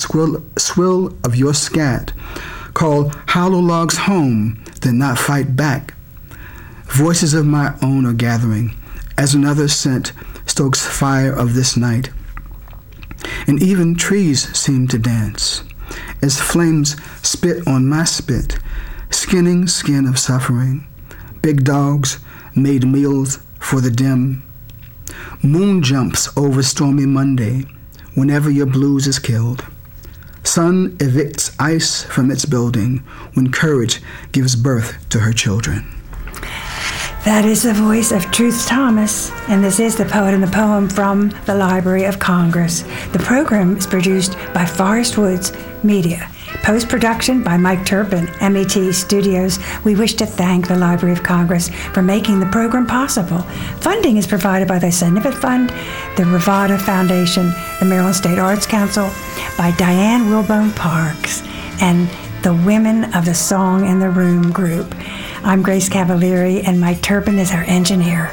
swill of your scat. Call hollow logs home, then not fight back. Voices of my own are gathering, as another scent stokes fire of this night. And even trees seem to dance, as flames spit on my spit, skinning skin of suffering. Big dogs made meals for the dim. Moon jumps over stormy Monday, whenever your blues is killed. Sun evicts ice from its building when courage gives birth to her children. That is the voice of Truth Thomas, and this is the poet and the poem from the Library of Congress. The program is produced by Forest Woods Media. Post-production by Mike Turpin, MET Studios. We wish to thank the Library of Congress for making the program possible. Funding is provided by the Senevit Fund, the Rivada Foundation, the Maryland State Arts Council, by Diane Wilbone Parks, and the Women of the Song in the Room group. I'm Grace Cavalieri, and Mike Turpin is our engineer.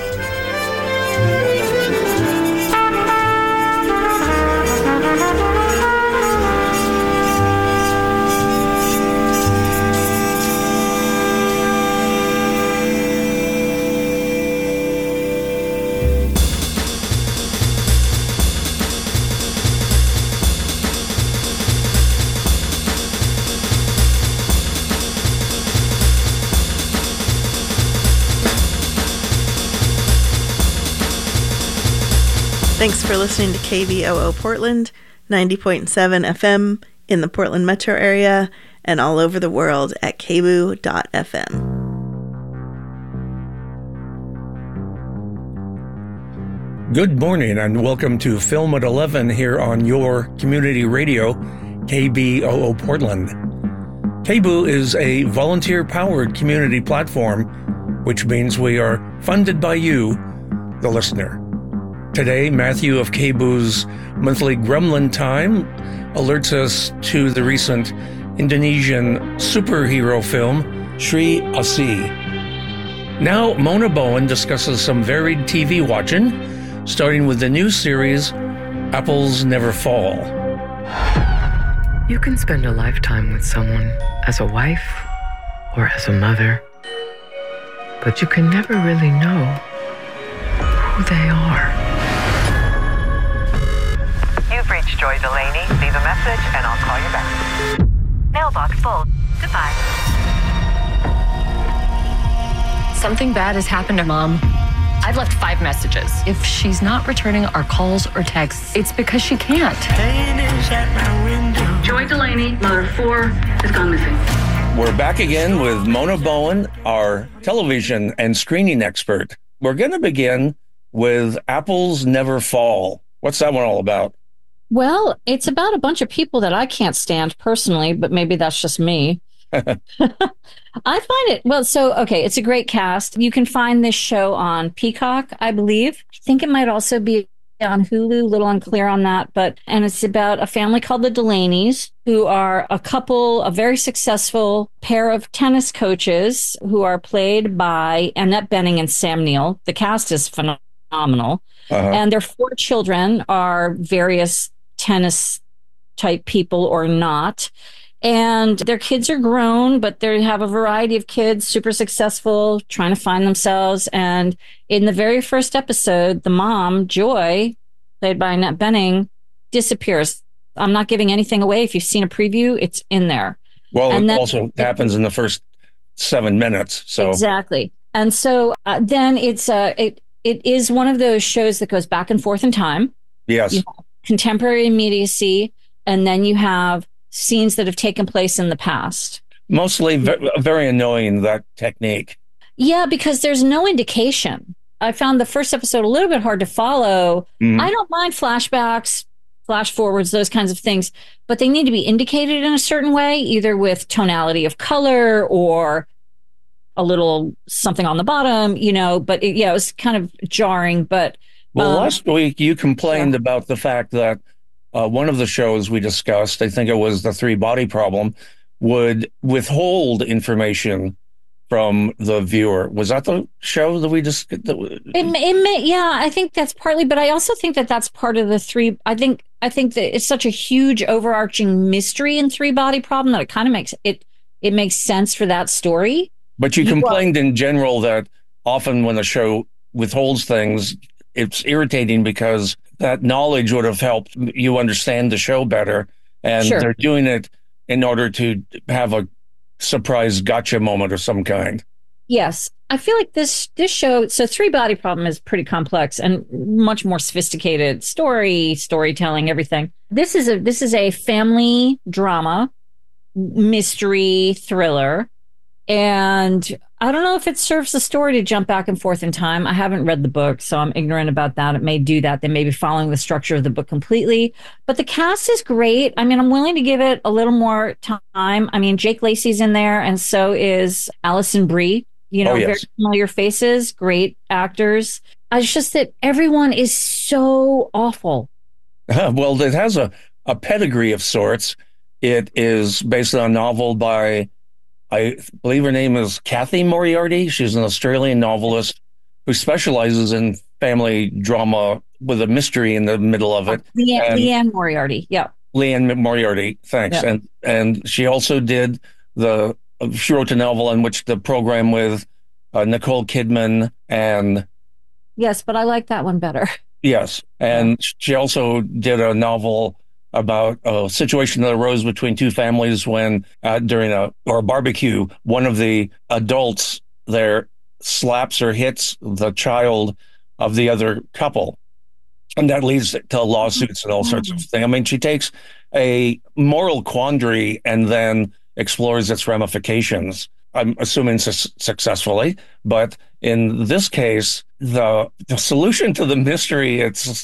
Thanks for listening to KBOO Portland, 90.7 FM in the Portland metro area and all over the world at kboo.fm. Good morning and welcome to Film at 11 here on your community radio, KBOO Portland. KBOO is a volunteer-powered community platform, which means we are funded by you, the listener. Today, Matthew of KBOO's monthly Gremlin Time alerts us to the recent Indonesian superhero film, Sri Asih. Now, Mona Bowen discusses some varied TV watching, starting with the new series, Apples Never Fall. You can spend a lifetime with someone as a wife or as a mother, but you can never really know who they are. You've reached Joy Delaney. Leave a message and I'll call you back. Mailbox full. Goodbye. Something bad has happened to Mom. I've left 5 messages. If she's not returning our calls or texts, it's because she can't. Joy Delaney, mother of 4, has gone missing. We're back again with Mona Bowen, our television and screening expert. We're going to begin with Apples Never Fall. What's that one all about? Well, it's about a bunch of people that I can't stand personally, but maybe that's just me. I find it, it's a great cast. You can find this show on Peacock, I believe. I think it might also be on Hulu, a little unclear on that, and it's about a family called the Delaneys, who are a very successful pair of tennis coaches who are played by Annette Bening and Sam Neill. The cast is phenomenal. And their 4 children are various tennis type people or not. And their kids are grown, but they have a variety of kids, super successful, trying to find themselves. And in the very first episode, the mom, Joy, played by Annette Bening, disappears. I'm not giving anything away. If you've seen a preview, it's in there. Well, and it also happens in the first 7 minutes. So exactly. And so then it is one of those shows that goes back and forth in time. Yes. You have contemporary immediacy, and then you have scenes that have taken place in the past. Mostly very annoying, that technique. Yeah, because there's no indication. I found the first episode a little bit hard to follow. I don't mind flashbacks, flash forwards, those kinds of things, but they need to be indicated in a certain way, either with tonality of color or a little something on the bottom, but it was kind of jarring. But last week you complained about the fact that one of the shows we discussed, I think it was The 3 Body Problem, would withhold information from the viewer. Was that the show that we just... I think that's partly, but I also think that that's part of the 3. I think I think that it's such a huge overarching mystery in Three Body Problem that it kind of makes it makes sense for that story. But you complained in general that often when the show withholds things, it's irritating because that knowledge would have helped you understand the show better. And they're doing it in order to have a surprise gotcha moment of some kind. Yes. I feel like this show, so Three Body Problem is pretty complex and much more sophisticated storytelling, everything. This is a family drama, mystery thriller. And I don't know if it serves the story to jump back and forth in time. I haven't read the book, so I'm ignorant about that. It may do that. They may be following the structure of the book completely. But the cast is great. I mean, I'm willing to give it a little more time. I mean, Jake Lacey's in there, and so is Alison Brie. Very familiar faces, great actors. It's just that everyone is so awful. Well, it has a pedigree of sorts. It is based on a novel by, I believe her name is Cathy Moriarty. She's an Australian novelist who specializes in family drama with a mystery in the middle of it. Leanne Moriarty. Yeah. Leanne Moriarty. Thanks. Yeah. And she also did she wrote a novel in which the program with Nicole Kidman and. Yes, but I like that one better. Yes. And she also did a novel about a situation that arose between two families when during a barbecue, one of the adults there slaps or hits the child of the other couple. And that leads to lawsuits and all sorts of things. I mean, she takes a moral quandary and then explores its ramifications. I'm assuming successfully, but in this case, the solution to the mystery,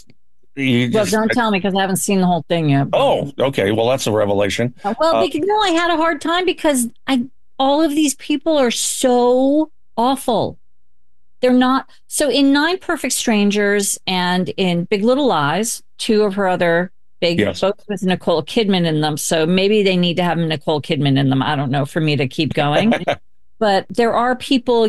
don't tell me because I haven't seen the whole thing yet. Oh, okay. Well, that's a revelation. Well, I had a hard time because all of these people are so awful. They're not. So in Nine Perfect Strangers and in Big Little Lies, two of her other both with Nicole Kidman in them. So maybe they need to have Nicole Kidman in them. I don't know, for me to keep going. But there are people,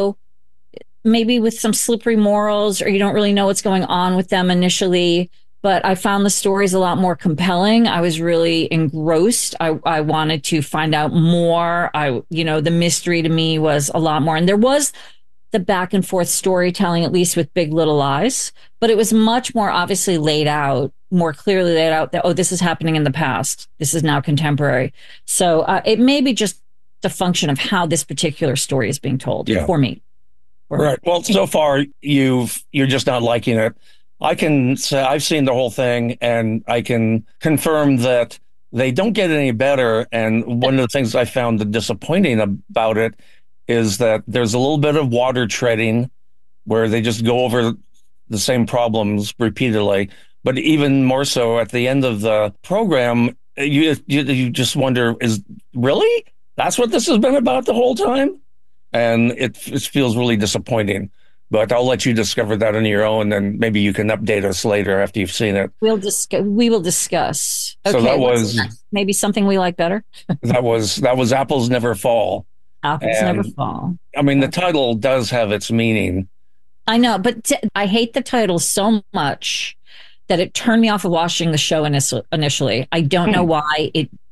maybe with some slippery morals, or you don't really know what's going on with them initially. But I found the stories a lot more compelling. I was really engrossed. I wanted to find out more. The mystery to me was a lot more. And there was the back and forth storytelling, at least with Big Little Lies, but it was much more obviously more clearly laid out that, this is happening in the past. This is now contemporary. So it may be just the function of how this particular story is being told for me. Right. Well, so far you're just not liking it. I can say I've seen the whole thing, and I can confirm that they don't get any better. And one of the things I found disappointing about it is that there's a little bit of water treading where they just go over the same problems repeatedly. But even more so at the end of the program, you just wonder, really? That's what this has been about the whole time? And it feels really disappointing. But I'll let you discover that on your own, and maybe you can update us later after you've seen it. We will discuss. Okay, so that was maybe something we like better. that was Apples Never Fall. Apples Never Fall. I mean, the title does have its meaning. I know, but I hate the title so much that it turned me off of watching the show initially. I don't know why.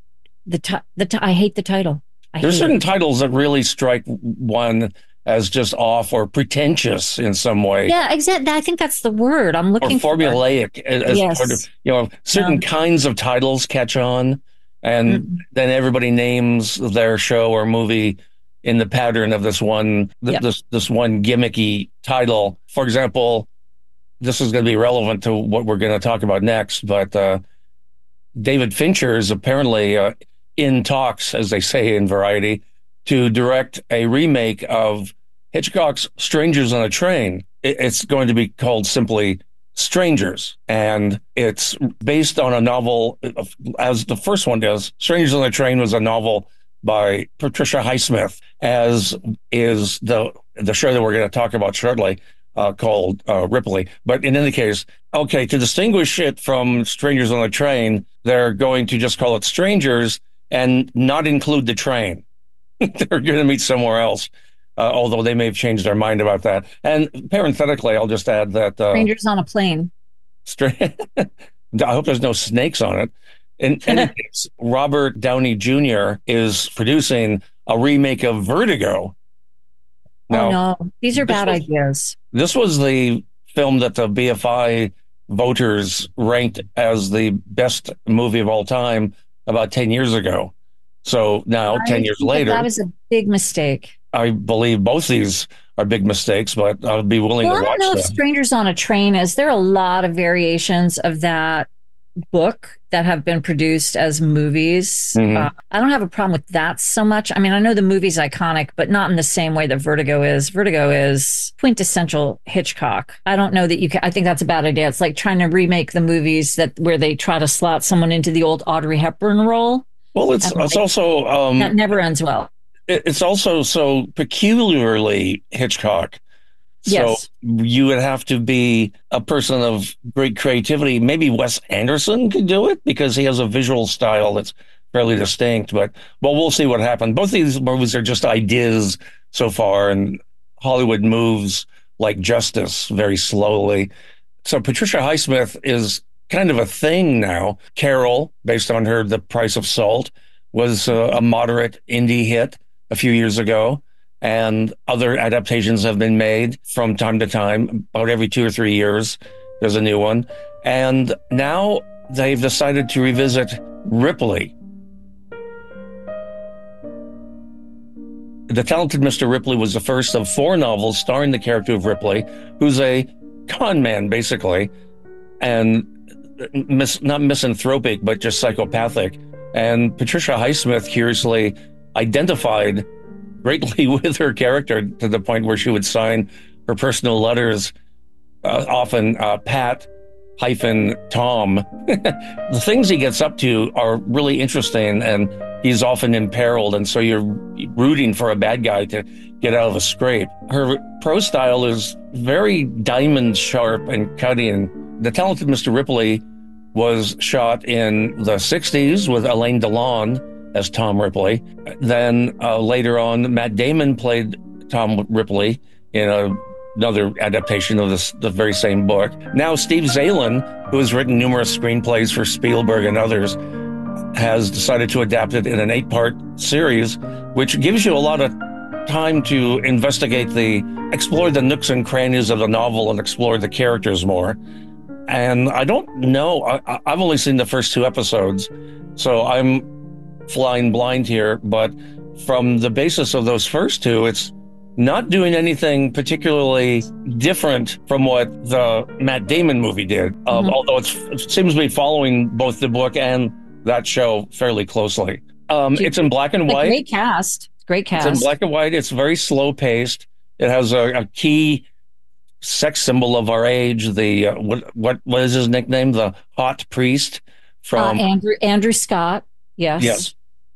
I hate the title. There's certain titles that really strike one as just off or pretentious in some way. Yeah, exactly. I think that's the word I'm looking for. Formulaic. Yes. Certain kinds of titles catch on, and then everybody names their show or movie in the pattern of this one gimmicky title. For example, this is going to be relevant to what we're going to talk about next, but David Fincher is apparently in talks, as they say in Variety, to direct a remake of Hitchcock's Strangers on a Train. It's going to be called simply Strangers, and it's based on a novel, as the first one does. Strangers on a Train was a novel by Patricia Highsmith, as is the show that we're going to talk about shortly, called Ripley. But in any case, to distinguish it from Strangers on a Train, they're going to just call it Strangers and not include the train. They're going to meet somewhere else, although they may have changed their mind about that. And parenthetically, I'll just add that... Strangers on a Plane. I hope there's no snakes on it. In any case, Robert Downey Jr. is producing a remake of Vertigo. Now, oh no, these are bad ideas. This was the film that the BFI voters ranked as the best movie of all time about 10 years ago. So now, 10 years later, that is a big mistake. I believe both these are big mistakes, but I'll be willing to watch them. I don't know if Strangers on a Train is. There are a lot of variations of that book that have been produced as movies. I don't have a problem with that so much. I mean, I know the movie's iconic, but not in the same way that Vertigo is. Vertigo is quintessential Hitchcock. I don't know that you can. I think that's a bad idea. It's like trying to remake the movies where they try to slot someone into the old Audrey Hepburn role. Well, it's also that never ends well. It's also so peculiarly Hitchcock. Yes. So you would have to be a person of great creativity. Maybe Wes Anderson could do it because he has a visual style that's fairly distinct. But we'll see what happens. Both of these movies are just ideas so far, and Hollywood moves like justice very slowly. So Patricia Highsmith is kind of a thing now. Carol, based on her The Price of Salt, was a moderate indie hit a few years ago. And other adaptations have been made from time to time. About every 2 or 3 years, there's a new one. And now they've decided to revisit Ripley. The Talented Mr. Ripley was the first of 4 novels starring the character of Ripley, who's a con man, basically, and not misanthropic, but just psychopathic. And Patricia Highsmith curiously identified greatly with her character to the point where she would sign her personal letters, often Pat-Tom. The things he gets up to are really interesting, and he's often imperiled, and so you're rooting for a bad guy to get out of a scrape. Her prose style is very diamond sharp and cutting. The Talented Mr. Ripley was shot in the 60s with Alain Delon as Tom Ripley. Then later on, Matt Damon played Tom Ripley in another adaptation of the very same book. Now Steve Zalen, who has written numerous screenplays for Spielberg and others, has decided to adapt it in an 8-part series, which gives you a lot of time to explore the nooks and crannies of the novel and explore the characters more. And I don't know, I've only seen the first 2 episodes, so I'm flying blind here, but from the basis of those first 2, it's not doing anything particularly different from what the Matt Damon movie did, although it seems to be following both the book and that show fairly closely. It's in black and white. Great cast. It's in black and white. It's very slow paced. It has a key sex symbol of our age. The what is his nickname? The hot priest from Andrew Scott. Yes.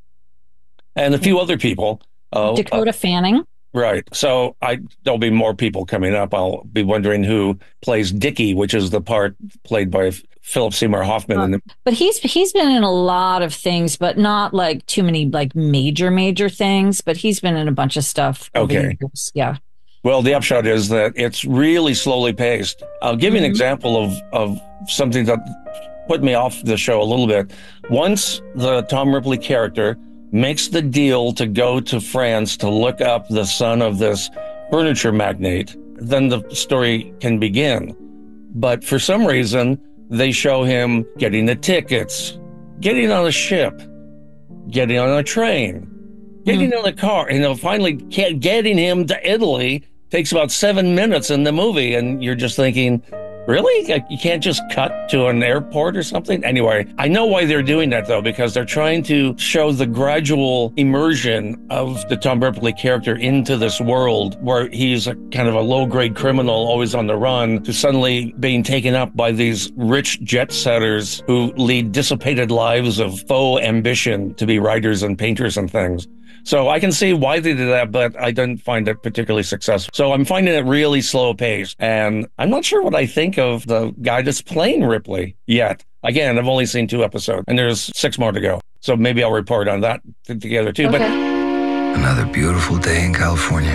And a few other people. Dakota Fanning. Right. So there'll be more people coming up. I'll be wondering who plays Dickie, which is the part played by Philip Seymour Hoffman. But he's been in a lot of things, but not like too many like major things. But he's been in a bunch of stuff. Okay. Yeah. Well, the upshot is that it's really slowly paced. I'll give you an example of something that put me off the show a little bit. Once the Tom Ripley character makes the deal to go to France to look up the son of this furniture magnate, then the story can begin. But for some reason, they show him getting the tickets, getting on a ship, getting on a train, getting in a car, finally getting him to Italy takes about 7 minutes in the movie. And you're just thinking, really? You can't just cut to an airport or something? Anyway, I know why they're doing that, though, because they're trying to show the gradual immersion of the Tom Ripley character into this world where he's a kind of a low-grade criminal always on the run to suddenly being taken up by these rich jet setters who lead dissipated lives of faux ambition to be writers and painters and things. So I can see why they did that, but I didn't find it particularly successful. So I'm finding it really slow paced, and I'm not sure what I think of the guy that's playing Ripley yet. Again, I've only seen 2 episodes, and there's 6 more to go. So maybe I'll report on that together too. Okay. But another beautiful day in California.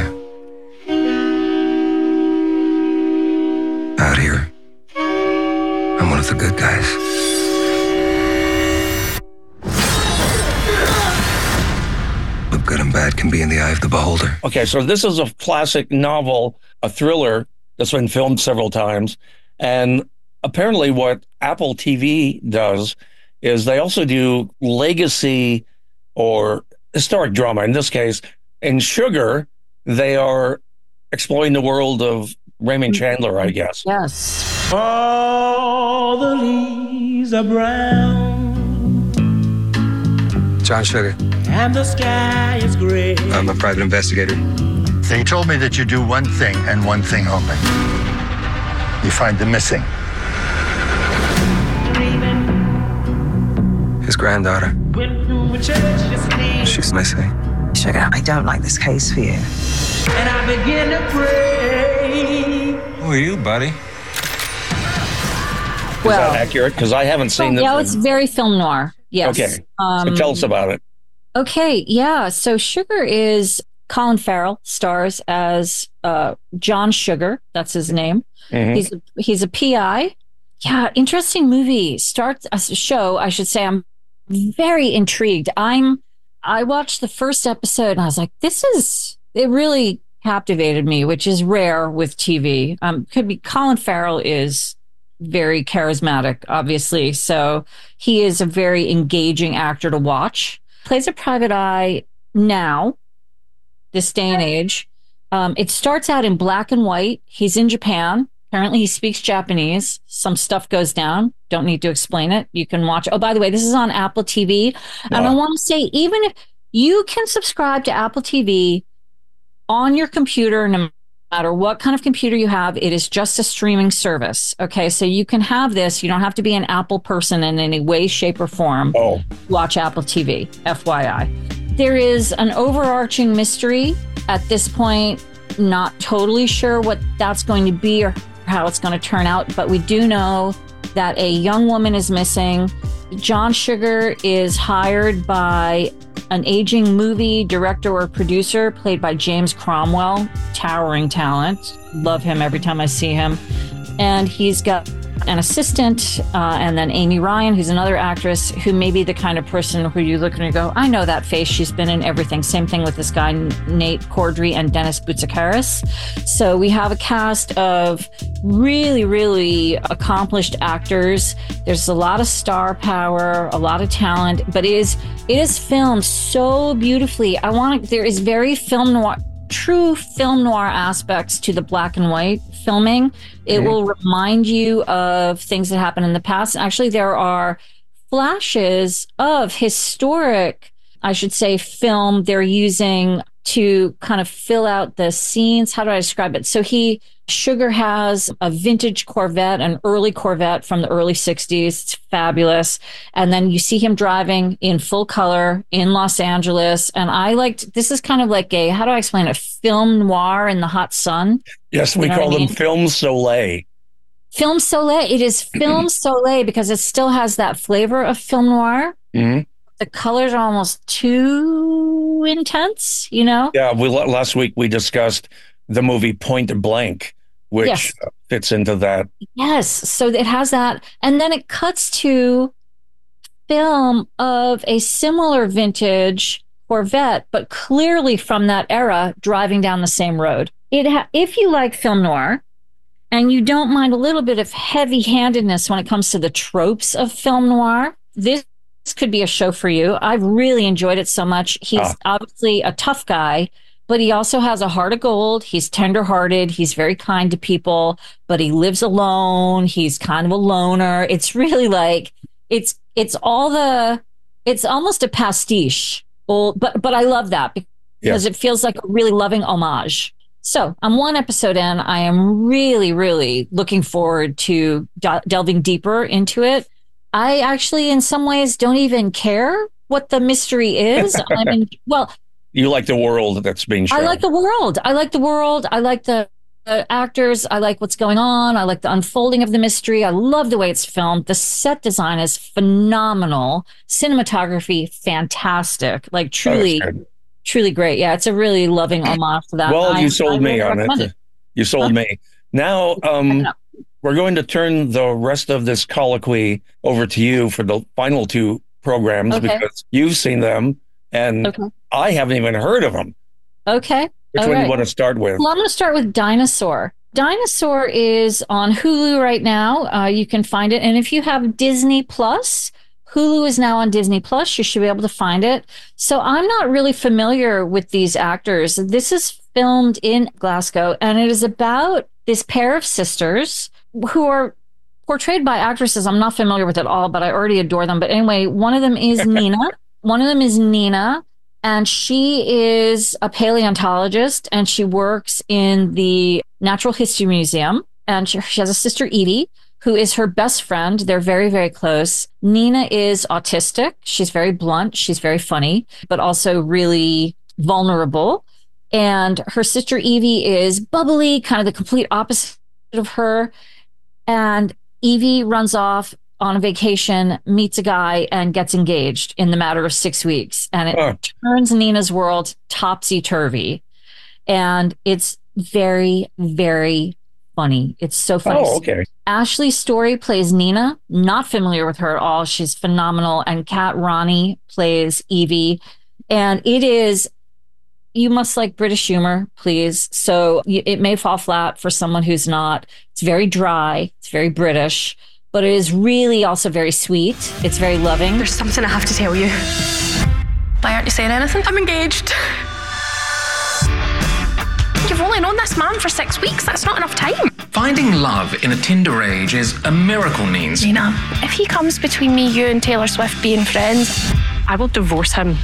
Out here, I'm one of with the good guys. But good and bad can be in the eye of the beholder. Okay, so this is a classic novel, a thriller that's been filmed several times. And apparently what Apple TV does is they also do legacy or historic drama. In this case, in Sugar, they are exploring the world of Raymond Chandler, I guess. Yes. All the leaves are brown John Sugar. and the sky is gray. I'm a private investigator. They told me that you do one thing and one thing only. You find the missing. His granddaughter. Went to a church yesterday, She's missing. Sugar, I don't like this case for you. and I began to pray. Who are you, buddy? Is that accurate? Because I haven't seen this. Yeah, it's very film noir. Yes. Okay. So tell us about it. Okay, yeah. So Sugar is Colin Farrell stars as John Sugar. That's his name. Mm-hmm. He's a PI. Yeah, interesting movie. Starts a show, I should say. I'm very intrigued. I watched the first episode and I was like, it really captivated me, which is rare with TV. Could be Colin Farrell is very charismatic, obviously. So he is a very engaging actor to watch. Plays a private eye now, this day and age. It starts out in black and white. He's in Japan. Apparently he speaks Japanese. Some stuff goes down. Don't need to explain it. You can watch. Oh, by the way, this is on Apple TV. Wow. And I want to say, even if you can subscribe to Apple TV on your computer, no matter what kind of computer you have, it is just a streaming service. Okay, so you can have this. You don't have to be an Apple person in any way, shape, or form. Oh. Watch Apple TV, FYI. There is an overarching mystery at this point. Not totally sure what that's going to be or how it's going to turn out, but we do know that a young woman is missing. John Sugar is hired by an aging movie director or producer played by James Cromwell, towering talent. Love him every time I see him. And he's got an assistant, and then Amy Ryan, who's another actress who may be the kind of person who you look at and go, I know that face. She's been in everything. Same thing with this guy, Nate Cordry and Dennis Boutsikaris. So we have a cast of really, really accomplished actors. There's a lot of star power, a lot of talent, but it is filmed so beautifully. There is very film noir, true film noir aspects to the black and white filming. It will remind you of things that happened in the past. Actually, there are flashes of historic, I should say, film they're using to kind of fill out the scenes. How do I describe it? So Sugar has a vintage Corvette, an early Corvette from the early 60s. It's fabulous. And then you see him driving in full color in Los Angeles. And this is kind of like how do I explain it? Film noir in the hot sun. Yes, we call them film soleil. Film soleil. It is film soleil because it still has that flavor of film noir. Mm-hmm. The colors are almost too intense, Yeah. Last week we discussed the movie Point Blank, which fits into that. Yes. So it has that. And then it cuts to film of a similar vintage Corvette, but clearly from that era, driving down the same road. If you like film noir and you don't mind a little bit of heavy-handedness when it comes to the tropes of film noir, this could be a show for you. I've really enjoyed it so much. He's obviously a tough guy, but he also has a heart of gold. He's tenderhearted. He's very kind to people, but he lives alone. He's kind of a loner. It's really like, it's almost a pastiche. But I love that because it feels like a really loving homage. So I'm one episode in. I am really, really looking forward to delving deeper into it. I actually, in some ways, don't even care what the mystery is. You like the world that's being shown. I like the world. I like the actors. I like what's going on. I like the unfolding of the mystery. I love the way it's filmed. The set design is phenomenal. Cinematography, fantastic. Like truly great. Yeah, it's a really loving homage to that. Well, you sold me on it. You sold me. Now, We're going to turn the rest of this colloquy over to you for the final two programs because you've seen them and I haven't even heard of them. Okay. Which one do you want to start with? Well, I'm going to start with Dinosaur. Dinosaur is on Hulu right now. You can find it. And if you have Disney Plus, Hulu is now on Disney Plus. You should be able to find it. So I'm not really familiar with these actors. This is filmed in Glasgow, and it is about this pair of sisters who are portrayed by actresses I'm not familiar with at all, but I already adore them. But anyway, one of them is Nina. One of them is Nina, and she is a paleontologist, and she works in the Natural History Museum. And she has a sister, Edie, who is her best friend. They're very, very close. Nina is autistic. She's very blunt. She's very funny, but also really vulnerable. And her sister, Evie, is bubbly, kind of the complete opposite of her. And Evie runs off on a vacation, meets a guy, and gets engaged in the matter of 6 weeks. And it turns Nina's world topsy-turvy. And it's very, very funny. It's so funny. Oh, okay. Ashley Story plays Nina. Not familiar with her at all. She's phenomenal. And Kat Ronnie plays Evie. And it is, you must like British humor, please. So it may fall flat for someone who's not. It's very dry. It's very British. But it is really also very sweet. It's very loving. There's something I have to tell you. Why aren't you saying anything? I'm engaged. You've only known this man for 6 weeks. That's not enough time. Finding love in a Tinder age is a miracle, Nines. Nina, if he comes between me, you and Taylor Swift being friends, I will divorce him.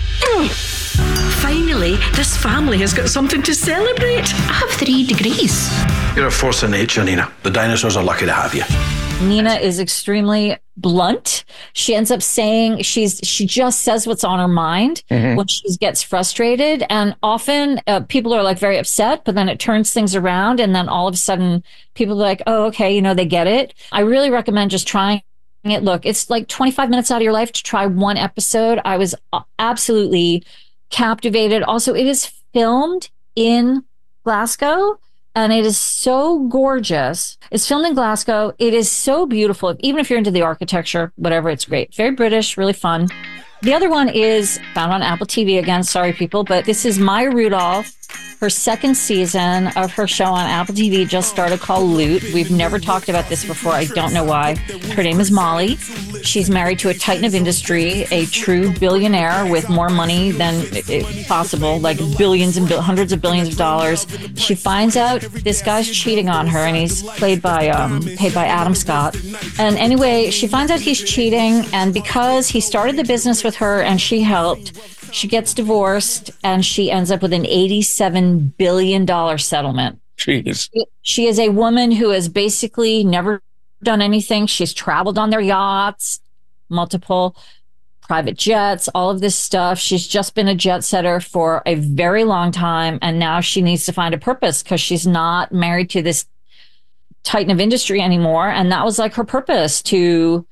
Finally, this family has got something to celebrate. I have 3 degrees. You're a force of nature, Nina. The dinosaurs are lucky to have you. Nina is extremely blunt. She ends up saying she just says what's on her mind when she gets frustrated. And often people are like very upset, but then it turns things around. And then all of a sudden people are like, oh, okay, they get it. I really recommend just trying it. Look, it's like 25 minutes out of your life to try one episode. I was absolutely captivated. Also, it is filmed in Glasgow. And it is so gorgeous. It's filmed in Glasgow. It is so beautiful. Even if you're into the architecture, whatever, it's great. Very British, really fun. The other one is found on Apple TV again. Sorry, people, but this is Maya Rudolph. Her second season of her show on Apple TV just started, called Loot. We've never talked about this before. I don't know why. Her name is Molly. She's married to a titan of industry, a true billionaire with more money than possible, like billions and hundreds of billions of dollars. She finds out this guy's cheating on her, and he's paid by Adam Scott. And anyway, she finds out he's cheating, and because he started the business with her and she helped, she gets divorced, and she ends up with an $87 billion settlement. Jeez. She is a woman who has basically never done anything. She's traveled on their yachts, multiple private jets, all of this stuff. She's just been a jet setter for a very long time, and now she needs to find a purpose because she's not married to this titan of industry anymore. And that was like her purpose, to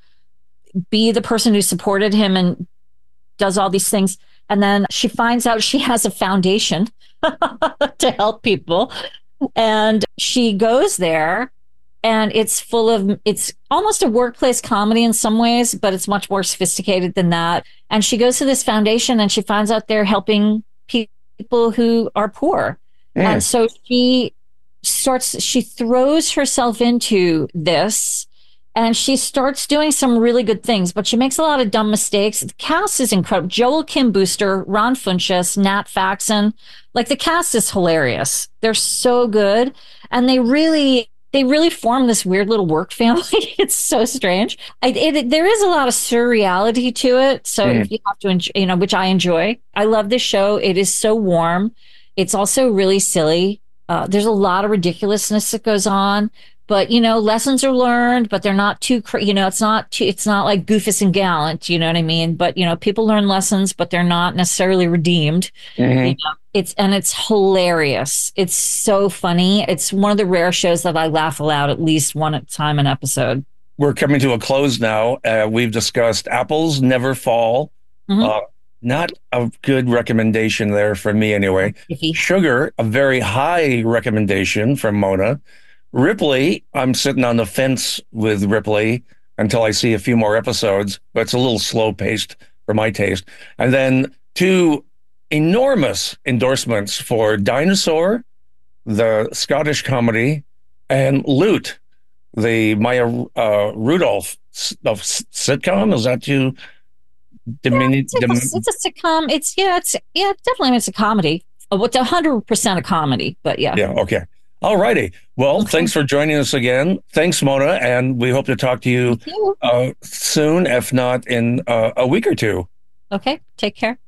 be the person who supported him and does all these things. And then she finds out she has a foundation to help people. And she goes there, and it's almost a workplace comedy in some ways, but it's much more sophisticated than that. And she goes to this foundation, and she finds out they're helping people who are poor. And so she throws herself into this. And she starts doing some really good things, but she makes a lot of dumb mistakes. The cast is incredible. Joel Kim Booster, Ron Funches, Nat Faxon. Like, the cast is hilarious. They're so good. And they really form this weird little work family. It's so strange. There is a lot of surreality to it. So if you have to enjoy, which I enjoy. I love this show. It is so warm. It's also really silly. There's a lot of ridiculousness that goes on. But, lessons are learned, but they're not too, it's not like Goofus and Gallant, you know what I mean? But, people learn lessons, but they're not necessarily redeemed. It's hilarious. It's so funny. It's one of the rare shows that I laugh aloud at least one time an episode. We're coming to a close now. We've discussed Apples Never Fall. Not a good recommendation there for me anyway. Sugar, a very high recommendation from Mona. Ripley, I'm sitting on the fence with Ripley until I see a few more episodes, but it's a little slow paced for my taste. And then 2 enormous endorsements for Dinosaur, the Scottish comedy, and Loot, the Maya Rudolph of sitcom. Is that too? It's a sitcom. It's definitely it's a comedy. It's 100% a comedy, but yeah. Yeah. Okay. All righty. Well, thanks for joining us again. Thanks, Mona, and we hope to talk to you soon, if not in a week or 2. Okay. Take care.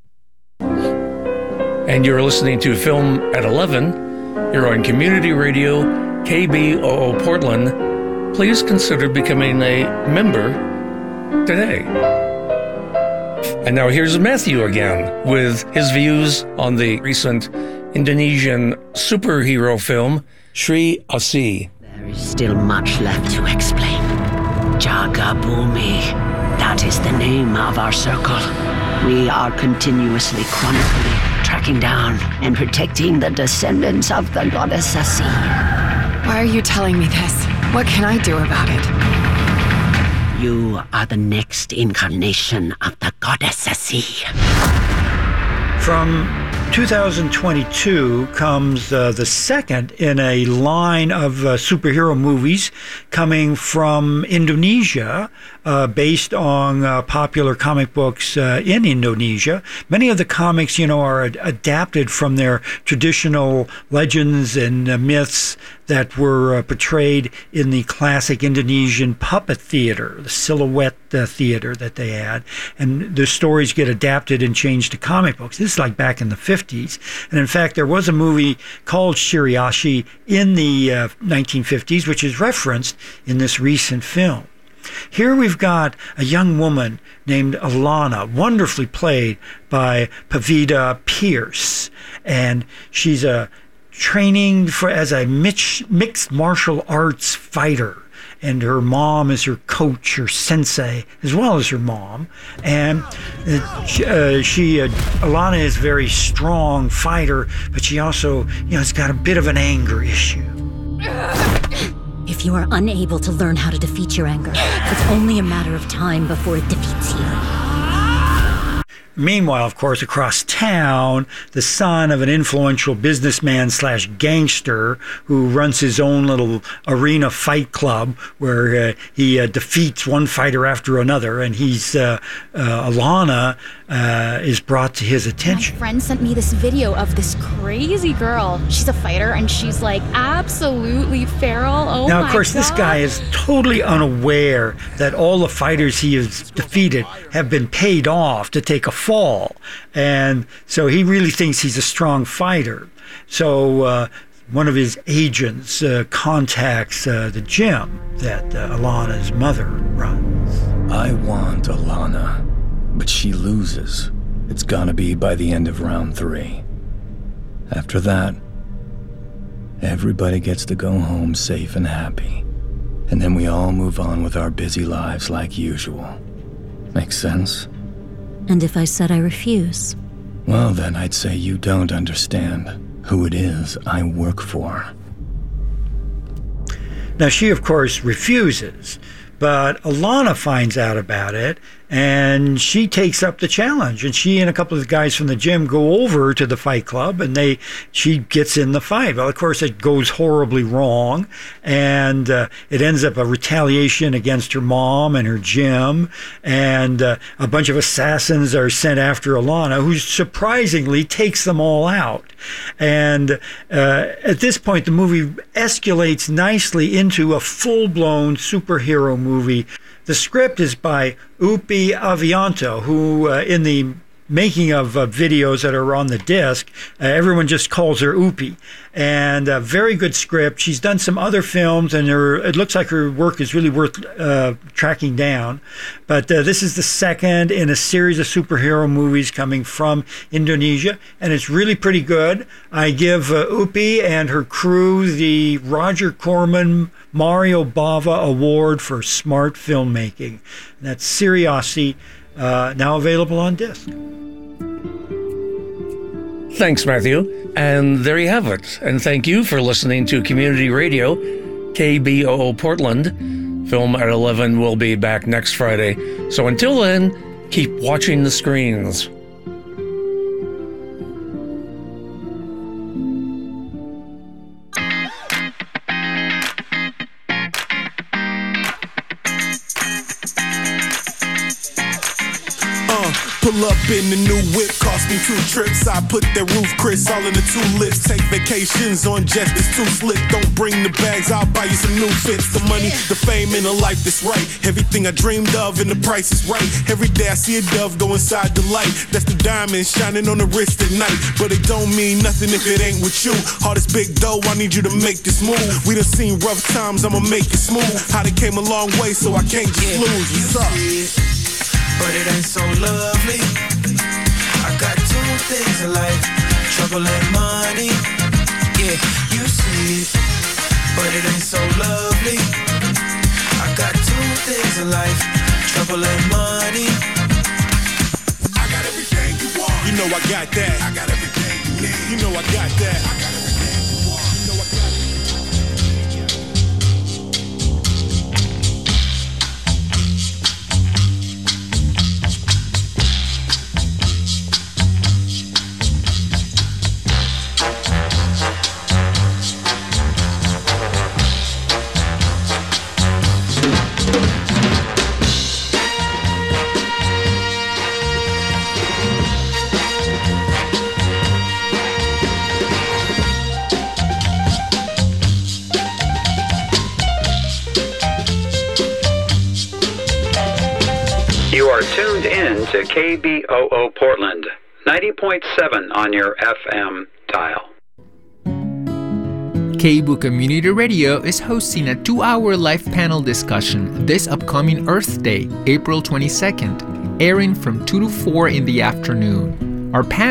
And you're listening to Film at 11. You're on Community Radio, KBOO Portland. Please consider becoming a member today. And now here's Matthew again with his views on the recent Indonesian superhero film, Sri Asih. There is still much left to explain. Jaga Bumi, that is the name of our circle. We are continuously, chronically tracking down and protecting the descendants of the goddess Asih. Why are you telling me this? What can I do about it? You are the next incarnation of the goddess Asih. From 2022 comes the second in a line of superhero movies coming from Indonesia, based on popular comic books in Indonesia. Many of the comics, are adapted from their traditional legends and myths that were portrayed in the classic Indonesian puppet theater, the silhouette theater that they had. And the stories get adapted and changed to comic books. This is like back in the 50s. And in fact, there was a movie called Sri Asih in the 1950s, which is referenced in this recent film. Here we've got a young woman named Alana, wonderfully played by Pavita Pierce. And she's training as a mixed martial arts fighter. And her mom is her coach, her sensei, as well as her mom. And Alana is a very strong fighter, but she also, has got a bit of an anger issue. If you are unable to learn how to defeat your anger, it's only a matter of time before it defeats you. Meanwhile, of course, across town, the son of an influential businessman / gangster who runs his own little arena fight club where he defeats one fighter after another, and Alana is brought to his attention. My friend sent me this video of this crazy girl. She's a fighter, and she's like absolutely feral. Oh my God. Now, of course, this guy is totally unaware that all the fighters he has defeated have been paid off to take a fall. And so he really thinks he's a strong fighter. So one of his agents contacts the gym that Alana's mother runs. I want Alana, but she loses. It's gonna be by the end of round 3. After that, everybody gets to go home safe and happy. And then we all move on with our busy lives like usual. Make sense? And if I said I refuse? Well, then I'd say you don't understand who it is I work for. Now, she, of course, refuses, but Alana finds out about it, and she takes up the challenge. And she and a couple of the guys from the gym go over to the fight club, and she gets in the fight. Well, of course, it goes horribly wrong, and it ends up a retaliation against her mom and her gym, and a bunch of assassins are sent after Alana, who surprisingly takes them all out. And at this point, the movie escalates nicely into a full-blown superhero movie. The script is by Upi Avianto, who in the making of videos that are on the disc, everyone just calls her Upi. And a very good script. She's done some other films, and it looks like her work is really worth tracking down. But this is the second in a series of superhero movies coming from Indonesia, and it's really pretty good. I give Upi and her crew the Roger Corman Mario Bava Award for Smart Filmmaking. And that's Sri Asih, now available on disc. Thanks, Matthew. And there you have it. And thank you for listening to Community Radio, KBOO Portland. Film at 11 will be back next Friday. So until then, keep watching the screens. Pull up in the new whip, cost me 2 trips. I put that roof Chris all in the 2 lips. Take vacations on jets, it's too slick. Don't bring the bags, I'll buy you some new fits. The money, the fame, and the life that's right. Everything I dreamed of and the price is right. Every day I see a dove go inside the light. That's the diamond shining on the wrist at night. But it don't mean nothing if it ain't with you. All this big dough, I need you to make this move. We done seen rough times, I'ma make it smooth. How they came a long way, so I can't just lose. What's up? But it ain't so lovely. I got 2 things in life, trouble and money. Yeah, you see it, but it ain't so lovely. I got 2 things in life, trouble and money. I got everything you want. You know I got that. I got everything you need. You know I got that. I got everything you want. You know I got that. You are tuned in to KBOO Portland, 90.7 on your FM dial. KBOO Community Radio is hosting a 2-hour live panel discussion this upcoming Earth Day, April 22nd, airing from 2 to 4 in the afternoon. Our panel